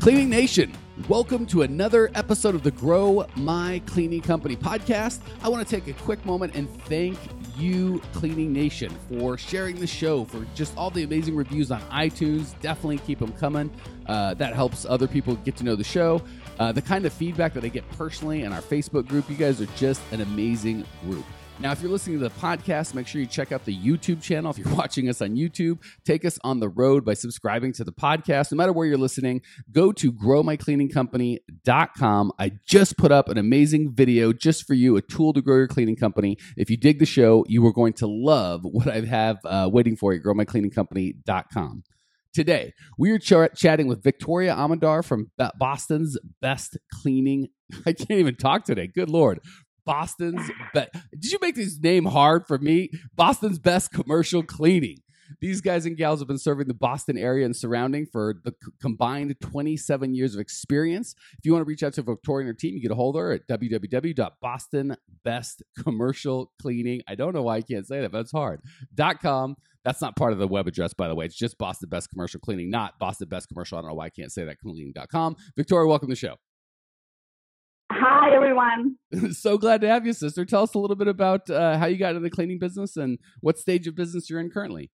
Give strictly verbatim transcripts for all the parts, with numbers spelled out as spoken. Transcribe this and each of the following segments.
Cleaning Nation, welcome to another episode of the Grow My Cleaning Company podcast. I want to take a quick moment and thank you, Cleaning Nation, for sharing the show, for just all the amazing reviews on iTunes. Definitely keep them coming. Uh, that helps other people get to know the show. Uh, the kind of feedback that I get personally in our Facebook group, you guys are just an amazing group. Now, if you're listening to the podcast, make sure you check out the YouTube channel. If you're watching us on YouTube, take us on the road by subscribing to the podcast. No matter where you're listening, go to grow my cleaning company dot com. I just put up an amazing video just for you, a tool to grow your cleaning company. If you dig the show, you are going to love what I have uh, waiting for you at grow my cleaning company dot com. Today, we are ch- chatting with Victoria Amondar from Boston's Best Cleaning. I can't even talk today. Good Lord. Boston's Best. Did you make this name hard for me? Boston's Best Commercial Cleaning. These guys and gals have been serving the Boston area and surrounding for the c- combined twenty-seven years of experience. If you want to reach out to Victoria and her team, you get a hold of her at w w w dot boston best commercial cleaning. I don't know why I can't say that, but it's hard. .com. That's not part of the web address, by the way. It's just Boston Best Commercial Cleaning, not Boston Best Commercial. I don't know why I can't say that. Cleaning dot com. Victoria, welcome to the show. Hi, everyone. So glad to have you, sister. Tell us a little bit about uh, how you got into the cleaning business and what stage of business you're in currently.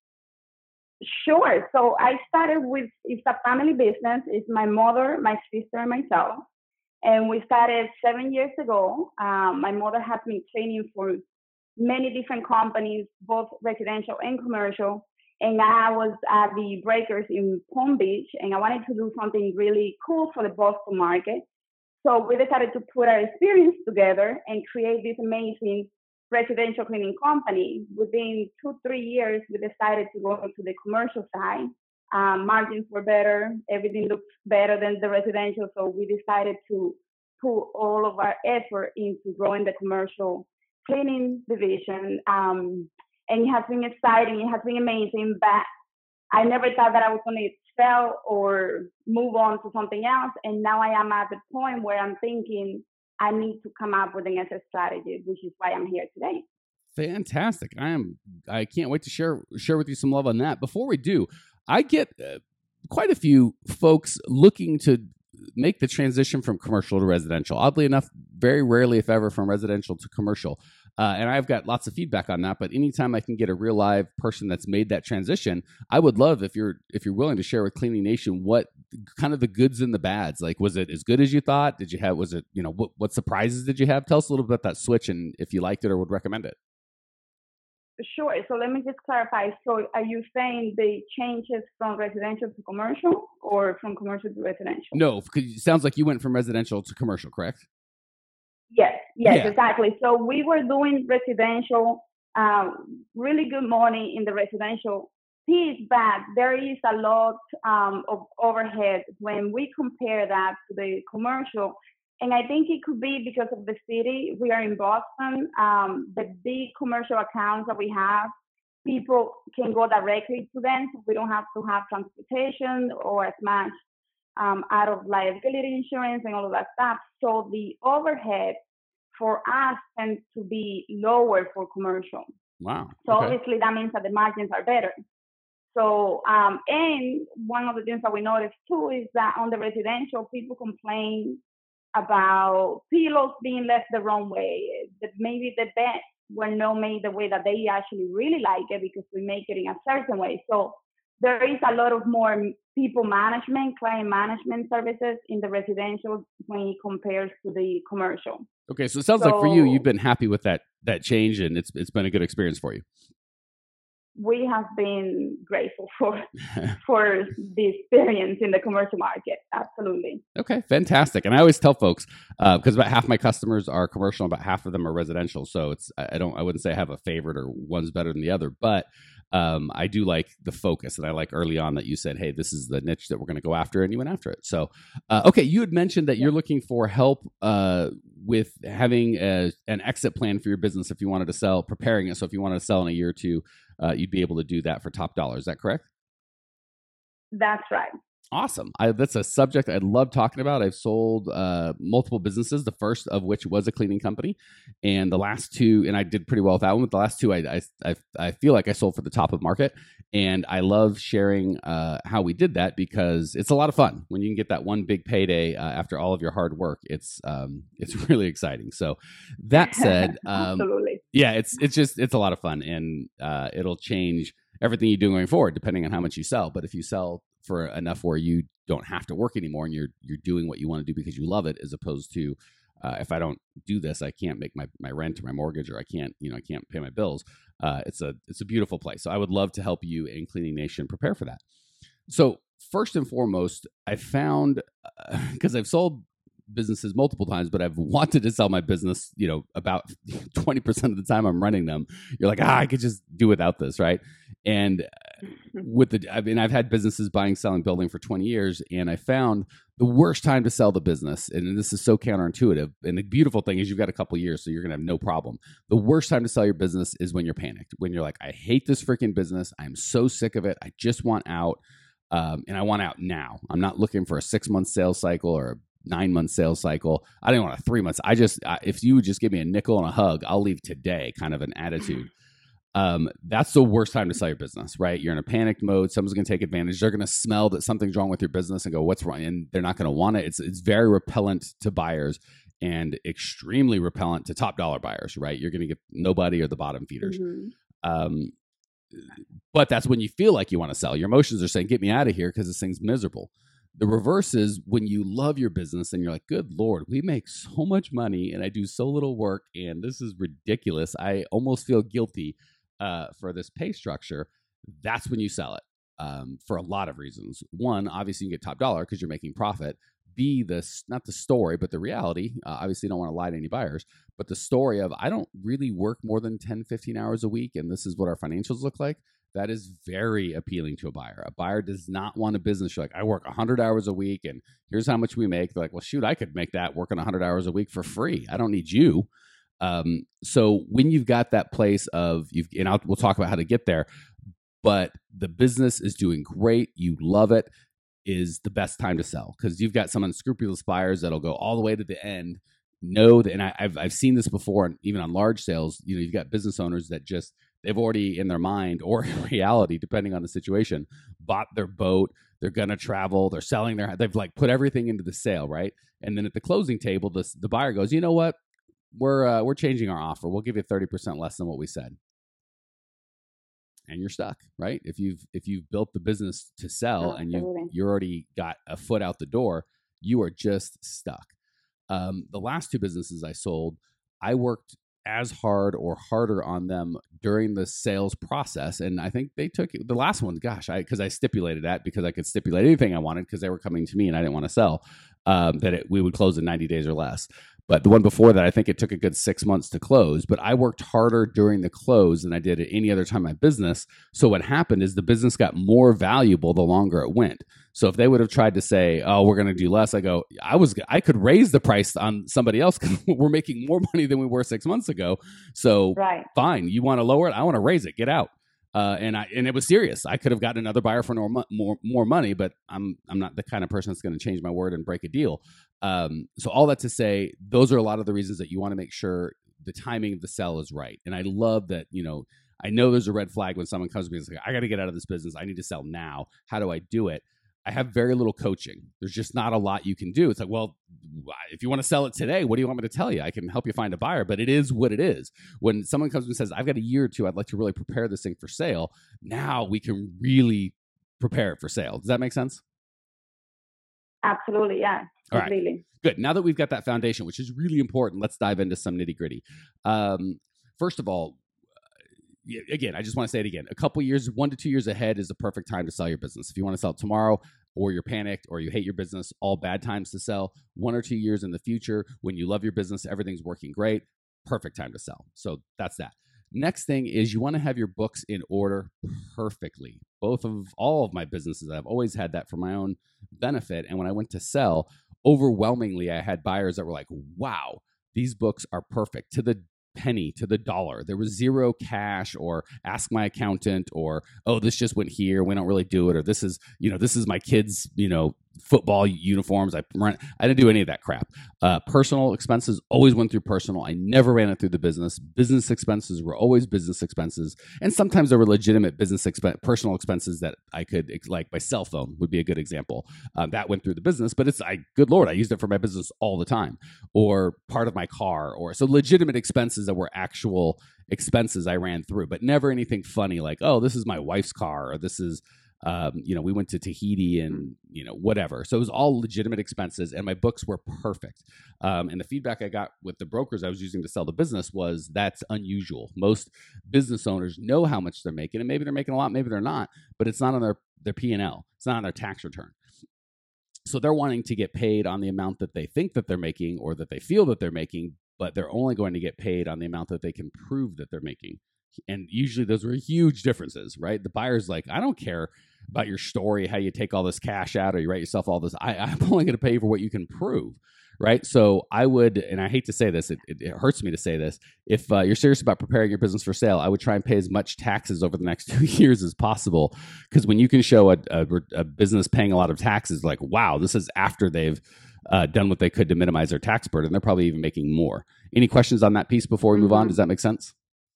Sure. So I started with, it's a family business. It's my mother, my sister, and myself. And we started seven years ago. Um, my mother has been cleaning for many different companies, both residential and commercial. And I was at the Breakers in Palm Beach, and I wanted to do something really cool for the Boston market. So we decided to put our experience together and create this amazing residential cleaning company. Within two, three years, we decided to go to the commercial side. Um, margins were better. Everything looked better than the residential. So we decided to put all of our effort into growing the commercial cleaning division. Um, and it has been exciting. It has been amazing. But I never thought that I was going to sell or move on to something else. And now I am at the point where I'm thinking I need to come up with an exit strategy, which is why I'm here today. Fantastic. I am. I can't wait to share share with you some love on that. Before we do, I get uh, quite a few folks looking to make the transition from commercial to residential. Oddly enough, very rarely, if ever, from residential to commercial. Uh, and I've got lots of feedback on that. But anytime I can get a real live person that's made that transition, I would love if you're if you're willing to share with Cleaning Nation what kind of the goods and the bads. Like, was it as good as you thought? Did you have? Was it you know what what surprises did you have? Tell us a little bit about that switch and if you liked it or would recommend it. Sure. So let me just clarify. So are you saying the changes from residential to commercial or from commercial to residential? No, because it sounds like you went from residential to commercial, correct? Yes, yes, Yeah. exactly. So we were doing residential, um, really good money in the residential piece, but there is a lot um, of overhead when we compare that to the commercial. And I think it could be because of the city. We are in Boston. Um, the big commercial accounts that we have, people can go directly to them. So we don't have to have transportation or as much um, out of liability insurance and all of that stuff. So the overhead for us tends to be lower for commercial. Wow. So Okay. obviously that means that the margins are better. So, um, and one of the things that we noticed too is that on the residential, people complain about pillows being left the wrong way, that maybe the beds were not made the way that they actually really like it because we make it in a certain way. So there is a lot of more people management, client management services in the residential when it compares to the commercial. Okay, so it sounds So, like for you, you've been happy with that that change, and it's it's been a good experience for you. we have been grateful for for the experience in the commercial market. Absolutely. Okay, fantastic. And I always tell folks because uh, about half my customers are commercial, and about half of them are residential. So it's I don't I wouldn't say I have a favorite or one's better than the other, but um, I do like the focus, and I like early on that you said, "Hey, this is the niche that we're going to go after," and you went after it. So, uh, okay, you had mentioned that Yeah. you're looking for help uh, with having a, an exit plan for your business if you wanted to sell, preparing it. So if you wanted to sell in a year or two, uh, you'd be able to do that for top dollar. Is that correct? That's right. Awesome. I, that's a subject I love talking about. I've sold uh, multiple businesses, the first of which was a cleaning company. And the last two, and I did pretty well with that one, but the last two, I, I, I, I feel like I sold for the top of market. And I love sharing uh, how we did that because it's a lot of fun when you can get that one big payday uh, after all of your hard work. It's um, it's really exciting. So that said, um, absolutely, yeah, it's it's just it's a lot of fun, and uh, it'll change everything you do going forward depending on how much you sell. But if you sell for enough where you don't have to work anymore and you're you're doing what you want to do because you love it, as opposed to uh, if I don't do this, I can't make my, my rent or my mortgage, or I can't you know I can't pay my bills. Uh, it's a it's a beautiful place. So I would love to help you in Cleaning Nation prepare for that. So first and foremost, I found because uh, I've sold businesses multiple times, but I've wanted to sell my business, you know, about twenty percent of the time I'm running them. You're like, ah, I could just do without this, right? And with the, I mean, I've had businesses buying, selling, building for twenty years, and I found the worst time to sell the business, and this is so counterintuitive, and the beautiful thing is you've got a couple years, so you're going to have no problem. The worst time to sell your business is when you're panicked, when you're like, I hate this freaking business. I'm so sick of it. I just want out, um, and I want out now. I'm not looking for a six-month sales cycle or a nine-month sales cycle. I didn't want a three months. I just, I, if you would just give me a nickel and a hug, I'll leave today, kind of an attitude. Um, that's the worst time to sell your business, right? You're in a panicked mode. Someone's going to take advantage. They're going to smell that something's wrong with your business and go, what's wrong? And they're not going to want it. It's, it's very repellent to buyers and extremely repellent to top dollar buyers, right? You're going to get nobody or the bottom feeders. Mm-hmm. Um, but that's when you feel like you want to sell. Your emotions are saying, get me out of here because this thing's miserable. The reverse is when you love your business and you're like, good Lord, we make so much money and I do so little work and this is ridiculous. I almost feel guilty uh, for this pay structure. That's when you sell it um, for a lot of reasons. One, obviously you get top dollar because you're making profit. B, this not the story, but the reality. Uh, obviously, you don't want to lie to any buyers, but the story of I don't really work more than ten, fifteen hours a week, and this is what our financials look like. That is very appealing to a buyer. A buyer does not want a business. You're like, I work one hundred hours a week, and here's how much we make. They're like, well, shoot, I could make that working one hundred hours a week for free. I don't need you. Um, so when you've got that place of, you've, and I'll, we'll talk about how to get there, but the business is doing great, you love it, is the best time to sell because you've got some unscrupulous buyers that'll go all the way to the end. Know that, and I, I've I've seen this before, and even on large sales, you know, you've got business owners that just they've already in their mind or in reality, depending on the situation, bought their boat. They're gonna travel. They're selling their. They've like put everything into the sale, right? And then at the closing table, the the buyer goes, you know what, we're uh, we're changing our offer. We'll give you thirty percent less than what we said. And you're stuck, right? If you've if you've built the business to sell, oh, and you you already got a foot out the door, you are just stuck. Um, the last two businesses I sold, I worked as hard or harder on them during the sales process, and I think they took it, the last one. Gosh, I because I stipulated that because I could stipulate anything I wanted because they were coming to me and I didn't want to sell. Um, that it, we would close in ninety days or less. But the one before that, I think it took a good six months to close. But I worked harder during the close than I did at any other time in my business. So what happened is the business got more valuable the longer it went. So if they would have tried to say, "Oh, we're going to do less," I go, "I was, I could raise the price on somebody else because we're making more money than we were six months ago. So right. Fine, you want to lower it? I want to raise it. Get out." Uh, and I and it was serious. I could have gotten another buyer for more more, more money, but I'm I'm not the kind of person that's going to change my word and break a deal. Um, so all that to say, those are a lot of the reasons that you want to make sure the timing of the sell is right. And I love that, you know, I know there's a red flag when someone comes to me and says, like, I got to get out of this business. I need to sell now. How do I do it? I have very little coaching. There's just not a lot you can do. It's like, well, if you want to sell it today, what do you want me to tell you? I can help you find a buyer, but it is what it is. When someone comes and says, I've got a year or two, I'd like to really prepare this thing for sale. Now we can really prepare it for sale. Does that make sense? Absolutely. Yeah. All right. Good. Now that we've got that foundation, which is really important, let's dive into some nitty gritty. Um, first of all, again, I just want to say it again. A couple years, one to two years ahead is the perfect time to sell your business. If you want to sell it tomorrow, or you're panicked, or you hate your business, all bad times to sell. One or two years in the future, when you love your business, everything's working great, perfect time to sell. So that's that. Next thing is you want to have your books in order perfectly. Both of all of my businesses, I've always had that for my own benefit. And when I went to sell, overwhelmingly, I had buyers that were like, wow, these books are perfect to the penny, to the dollar. There was zero cash or ask my accountant or, oh, this just went here, we don't really do it. Or this is, you know, this is my kid's, you know, football uniforms. I rent, I didn't do any of that crap. Uh, personal expenses always went through personal. I never ran it through the business. Business expenses were always business expenses. And sometimes there were legitimate business expense, personal expenses that I could, like my cell phone would be a good example. Um, that went through the business, but it's, I, good Lord, I used it for my business all the time, or part of my car, or so legitimate expenses that were actual expenses I ran through, but never anything funny like, oh, this is my wife's car, or this is, Um, you know, we went to Tahiti and, you know, whatever. So it was all legitimate expenses, and my books were perfect. Um, and the feedback I got with the brokers I was using to sell the business was that's unusual. Most business owners know how much they're making, and maybe they're making a lot, maybe they're not, but it's not on their, their P and L. It's not on their tax return. So they're wanting to get paid on the amount that they think that they're making or that they feel that they're making, but they're only going to get paid on the amount that they can prove that they're making. And usually those were huge differences, right? The buyer's like, I don't care about your story, how you take all this cash out or you write yourself all this. I, I'm only going to pay you for what you can prove, right? So I would, and I hate to say this, it, it, it hurts me to say this. If uh, you're serious about preparing your business for sale, I would try and pay as much taxes over the next two years as possible. Because when you can show a, a, a business paying a lot of taxes, like, wow, this is after they've uh, done what they could to minimize their tax burden. They're probably even making more. Any questions on that piece before we move on? Does that make sense?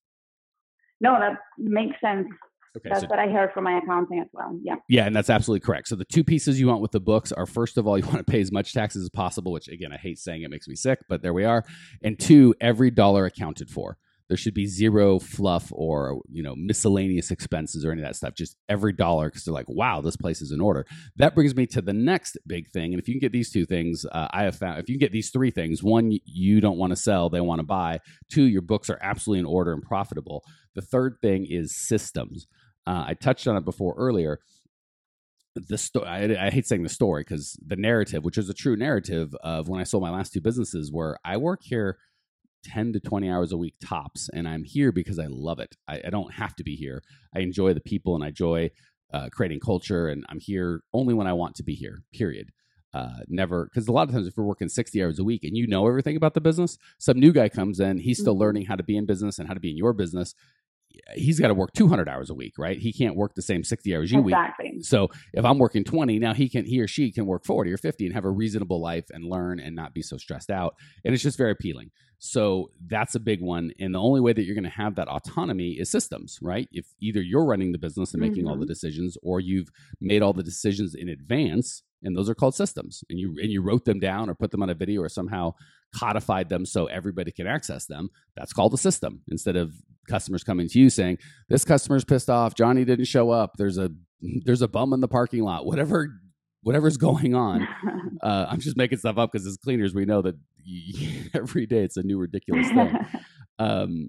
No, that makes sense. Okay, that's so, what I heard from my accounting as well. Yeah. Yeah, and that's absolutely correct. So the two pieces you want with the books are, first of all, you want to pay as much taxes as possible, which again, I hate saying, it makes me sick, but there we are. And two, every dollar accounted for. There should be zero fluff or, you know, miscellaneous expenses or any of that stuff. Just every dollar, because they're like, wow, this place is in order. That brings me to the next big thing. And if you can get these two things, uh, I have found, if you can get these three things, one, you don't want to sell, they want to buy. Two, your books are absolutely in order and profitable. The third thing is systems. Uh, I touched on it before earlier. The sto- I, I hate saying the story, because the narrative, which is a true narrative of when I sold my last two businesses, where I work here ten to twenty hours a week tops, and I'm here because I love it. I, I don't have to be here. I enjoy the people, and I enjoy uh, creating culture, and I'm here only when I want to be here, period. Uh, never, because a lot of times if we're working sixty hours a week and you know everything about the business, some new guy comes in, he's still mm-hmm. learning how to be in business and how to be in your business. He's got to work two hundred hours a week, right? He can't work the same sixty hours a exactly. week. So if I'm working twenty, now he can, he or she can work forty or fifty and have a reasonable life and learn and not be so stressed out. And it's just very appealing. So that's a big one. And the only way that you're going to have that autonomy is systems, right? If either you're running the business and making mm-hmm. all the decisions, or you've made all the decisions in advance, and those are called systems, and you and you wrote them down or put them on a video or somehow codified them so everybody can access them. That's called a system. Instead of customers coming to you saying, this customer's pissed off, Johnny didn't show up, there's a there's a bum in the parking lot, whatever whatever's going on. Uh, I'm just making stuff up because as cleaners, we know that every day it's a new ridiculous thing. Um,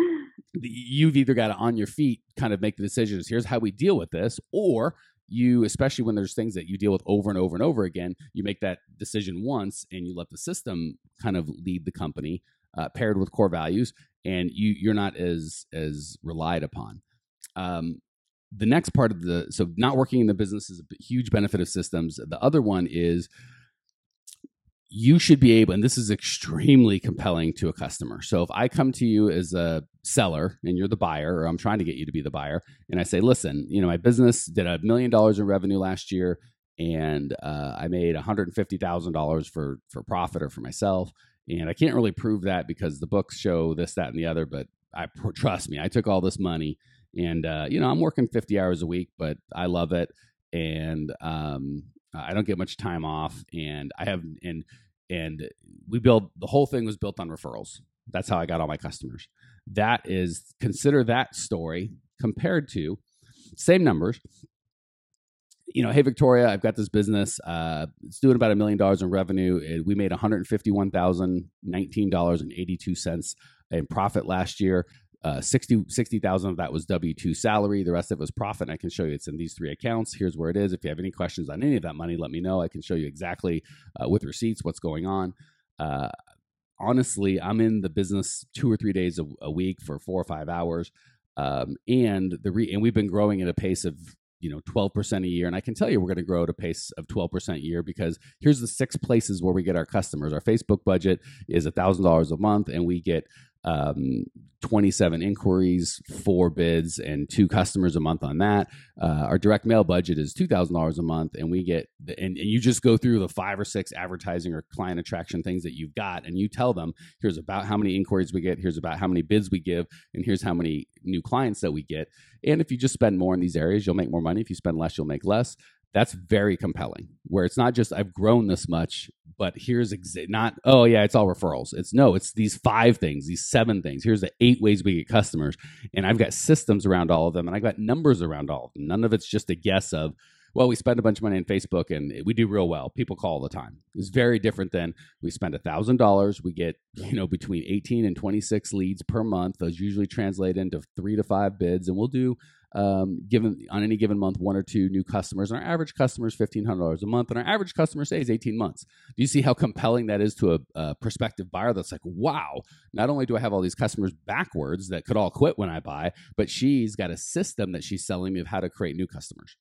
you've either got to, on your feet, kind of make the decisions, here's how we deal with this, or you, especially when there's things that you deal with over and over and over again, you make that decision once and you let the system kind of lead the company, uh, paired with core values, and you, you're not as as relied upon. Um, the next part of the, so not working in the business is a huge benefit of systems. The other one is you should be able, and this is extremely compelling to a customer. So if I come to you as a seller and you're the buyer, or I'm trying to get you to be the buyer, and I say, listen, you know, my business did a million dollars in revenue last year, and uh, I made one hundred fifty thousand dollars for for profit or for myself, and I can't really prove that because the books show this, that, and the other, but I trust me, I took all this money, and uh, you know, I'm working fifty hours a week, but I love it, and um, I don't get much time off, and I have and and we build the whole thing was built on referrals. That's how I got all my customers. That is, consider that story compared to same numbers. You know, hey, Victoria, I've got this business. Uh, it's doing about a million dollars in revenue. It, we made one hundred fifty-one thousand nineteen dollars and eighty-two cents in profit last year. Uh, sixty thousand of that was W two salary. The rest of it was profit. And I can show you it's in these three accounts. Here's where it is. If you have any questions on any of that money, let me know. I can show you exactly uh, with receipts what's going on. Uh, honestly, I'm in the business two or three days a, a week for four or five hours. Um, and the re- and we've been growing at a pace of, you know, twelve percent a year. And I can tell you we're going to grow at a pace of twelve percent a year because here's the six places where we get our customers. Our Facebook budget is one thousand dollars a month, and we get um, twenty-seven inquiries, four bids, and two customers a month on that. Uh, our direct mail budget is two thousand dollars a month, and we get, and, and you just go through the five or six advertising or client attraction things that you've got, and you tell them, here's about how many inquiries we get, here's about how many bids we give, and here's how many new clients that we get. And if you just spend more in these areas, you'll make more money. If you spend less, you'll make less. That's very compelling, where it's not just I've grown this much, but here's exa- not, oh yeah, it's all referrals. It's no, it's these five things, these seven things. Here's the eight ways we get customers. And I've got systems around all of them, and I've got numbers around all of them. None of it's just a guess of, well, we spend a bunch of money on Facebook and we do real well. People call all the time. It's very different than we spend one thousand dollars. We get, you know, between eighteen and twenty-six leads per month. Those usually translate into three to five bids, and we'll do Um, given on any given month, one or two new customers, and our average customer is fifteen hundred dollars a month, and our average customer stays eighteen months. Do you see how compelling that is to a, a prospective buyer that's like, wow, not only do I have all these customers backwards that could all quit when I buy, but she's got a system that she's selling me of how to create new customers.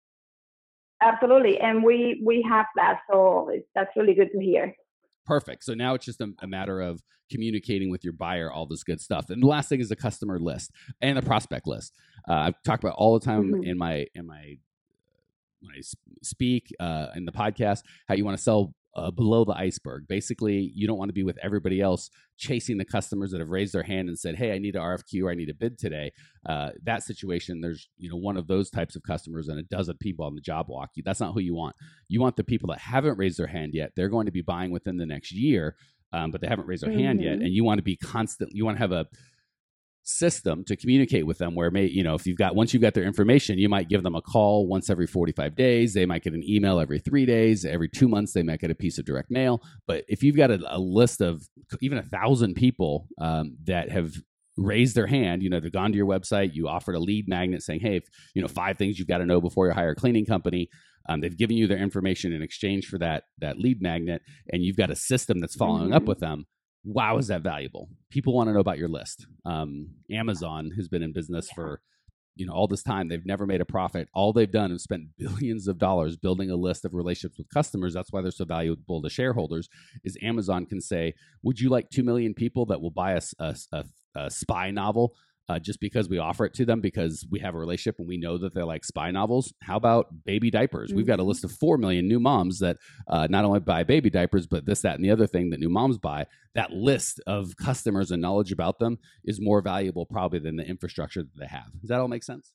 Absolutely. And we, we have that. So that's really good to hear. Perfect. So now it's just a, a matter of communicating with your buyer, all this good stuff. And the last thing is the customer list and the prospect list. Uh, I've talked about all the time mm-hmm. in my in my when I speak uh, in the podcast how you want to sell uh, below the iceberg. Basically, you don't want to be with everybody else chasing the customers that have raised their hand and said, "Hey, I need an R F Q or I need a bid today." Uh, that situation, there's you know one of those types of customers and a dozen people on the job walk. That's not who you want. You want the people that haven't raised their hand yet. They're going to be buying within the next year, um, but they haven't raised their mm-hmm. hand yet. And you want to be constant. You want to have a system to communicate with them where may you know if you've got once you've got their information, you might give them a call once every forty-five days. They might get an email every three days. Every two months they might get a piece of direct mail. But if you've got a, a list of even a thousand people um, that have raised their hand, you know they've gone to your website, you offered a lead magnet saying, hey, if, you know five things you've got to know before you hire a cleaning company. Um, they've given you their information in exchange for that that lead magnet, and you've got a system that's following mm-hmm. up with them. Wow, is that valuable? People want to know about your list. Um, Amazon has been in business yeah. for you know all this time. They've never made a profit. All they've done is spent billions of dollars building a list of relationships with customers. That's why they're so valuable to shareholders. Is Amazon can say, "Would you like two million people that will buy a, a, a, a spy novel?" Uh, just because we offer it to them because we have a relationship and we know that they're like spy novels. How about baby diapers? Mm-hmm. We've got a list of four million new moms that uh, not only buy baby diapers, but this, that, and the other thing that new moms buy. That list of customers and knowledge about them is more valuable probably than the infrastructure that they have. Does that all make sense?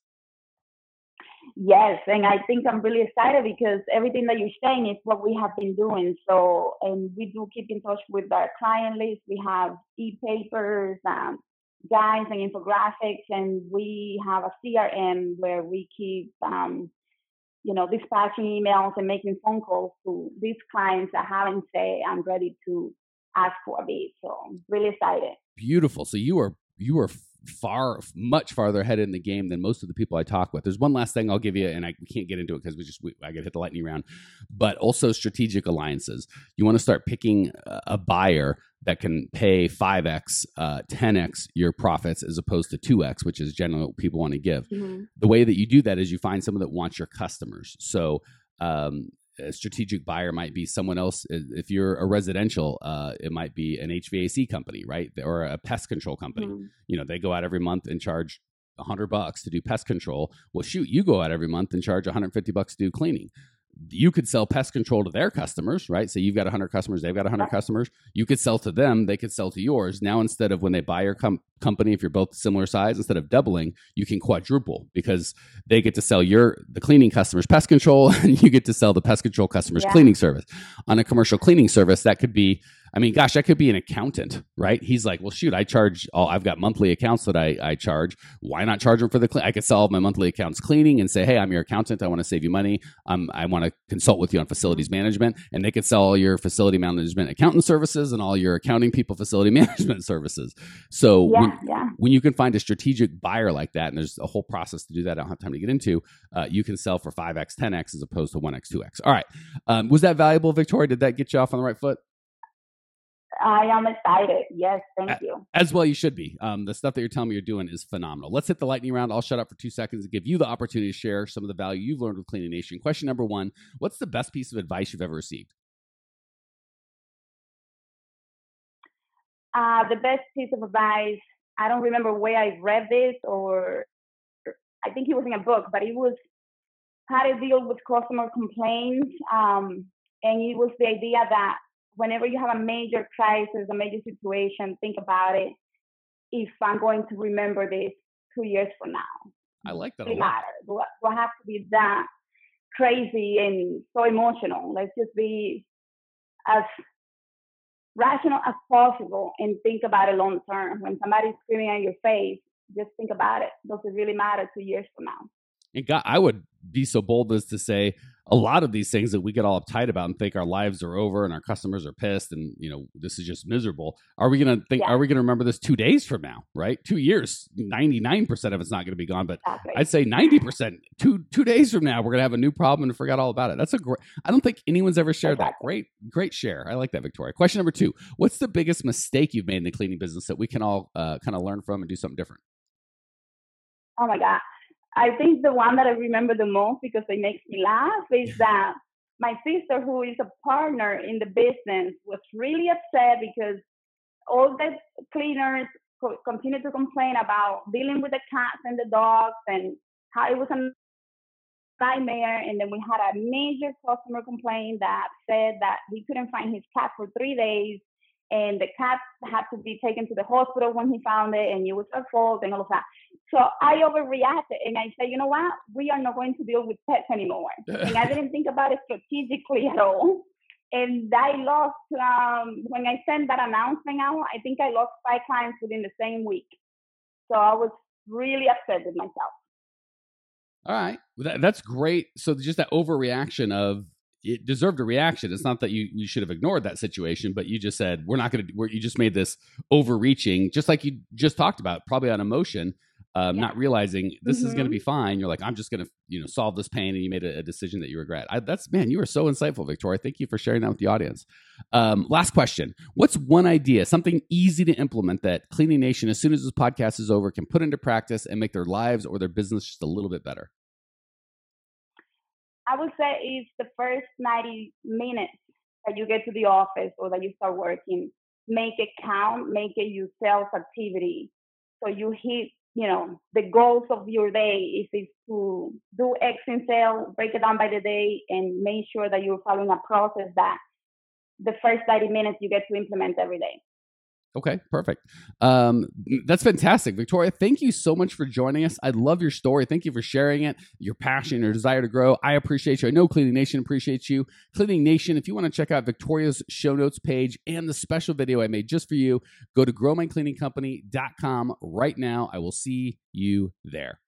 Yes, and I think I'm really excited because everything that you're saying is what we have been doing. So, and we do keep in touch with our client list. We have e-papers, um, guides and infographics, and we have a C R M where we keep, um, you know, dispatching emails and making phone calls to these clients that haven't said, I'm ready to ask for a bid. So I'm really excited. Beautiful. So you are, you are far, much farther ahead in the game than most of the people I talk with. There's one last thing I'll give you, and I we can't get into it because we just, we, I got to hit the lightning round, but also strategic alliances. You want to start picking a buyer that can pay five X, uh, ten X your profits as opposed to two X, which is generally what people want to give. Mm-hmm. The way that you do that is you find someone that wants your customers. So um, a strategic buyer might be someone else. If you're a residential, uh, it might be an H V A C company, right? Or a pest control company. Mm-hmm. You know, they go out every month and charge a hundred bucks to do pest control. Well, shoot, you go out every month and charge one hundred fifty bucks to do cleaning. You could sell pest control to their customers, right? So you've got one hundred customers, they've got one hundred customers. You could sell to them, they could sell to yours. Now, instead of when they buy your com- company, if you're both similar size, instead of doubling, you can quadruple because they get to sell your the cleaning customers pest control, and you get to sell the pest control customers yeah. cleaning service. On a commercial cleaning service, that could be, I mean, gosh, that could be an accountant, right? He's like, well, shoot, I charge all, I've got monthly accounts that I, I charge. Why not charge them for the clean? I could sell my monthly accounts cleaning and say, hey, I'm your accountant. I want to save you money. Um, I want to consult with you on facilities management. And they could sell all your facility management accountant services and all your accounting people facility management services. So yeah, when, yeah. when you can find a strategic buyer like that, and there's a whole process to do that I don't have time to get into, uh, you can sell for five X, ten X as opposed to one X, two X. All right. Um, was that valuable, Victoria? Did that get you off on the right foot? I am excited. Yes, thank you. As well, you should be. Um, the stuff that you're telling me you're doing is phenomenal. Let's hit the lightning round. I'll shut up for two seconds and give you the opportunity to share some of the value you've learned with Cleaning Nation. Question number one, what's the best piece of advice you've ever received? uh, the best piece of advice, I don't remember where I read this, or I think it was in a book, but it was how to deal with customer complaints. Um, and it was the idea that whenever you have a major crisis, a major situation, think about it. If I'm going to remember this two years from now, I like that it a lot. matters. Do I, do I have to be that crazy and so emotional? Let's just be as rational as possible and think about it long term. When somebody's screaming at your face, just think about it. Does it really matter two years from now? And God, I would be so bold as to say a lot of these things that we get all uptight about and think our lives are over and our customers are pissed and, you know, this is just miserable. Are we going to think, yeah. are we going to remember this two days from now, right? Two years, ninety-nine percent of it's not going to be gone, but exactly. I'd say ninety percent, two, two days from now, we're going to have a new problem and forget all about it. That's a great, I don't think anyone's ever shared exactly. that. Great, great share. I like that, Victoria. Question number two, what's the biggest mistake you've made in the cleaning business that we can all uh, kind of learn from and do something different? Oh my God. I think the one that I remember the most because it makes me laugh is that my sister, who is a partner in the business, was really upset because all the cleaners co- continued to complain about dealing with the cats and the dogs and how it was a nightmare. And then we had a major customer complaint that said that he couldn't find his cat for three days. And the cat had to be taken to the hospital when he found it, and it was her fault and all of that. So I overreacted, and I said, you know what? We are not going to deal with pets anymore. And I didn't think about it strategically at all. And I lost, um, when I sent that announcement out, I think I lost five clients within the same week. So I was really upset with myself. All right. Well, that, that's great. So just that overreaction of, it deserved a reaction. It's not that you, you should have ignored that situation, but you just said, we're not going to, you just made this overreaching, just like you just talked about, probably on emotion, um, yeah. not realizing this mm-hmm. is going to be fine. You're like, I'm just going to, you know, solve this pain. And you made a, a decision that you regret. I, that's, man, you are so insightful, Victoria. Thank you for sharing that with the audience. Um, last question. What's one idea, something easy to implement that Cleaning Nation, as soon as this podcast is over, can put into practice and make their lives or their business just a little bit better? I would say it's the first ninety minutes that you get to the office or that you start working. Make it count, make it your sales activity. So you hit, you know, the goals of your day. If it's to do X in sales, break it down by the day and make sure that you're following a process that the first ninety minutes you get to implement every day. Okay, perfect. Um, that's fantastic. Victoria, thank you so much for joining us. I love your story. Thank you for sharing it, your passion, your desire to grow. I appreciate you. I know Cleaning Nation appreciates you. Cleaning Nation, if you want to check out Victoria's show notes page and the special video I made just for you, go to grow my cleaning company dot com right now. I will see you there.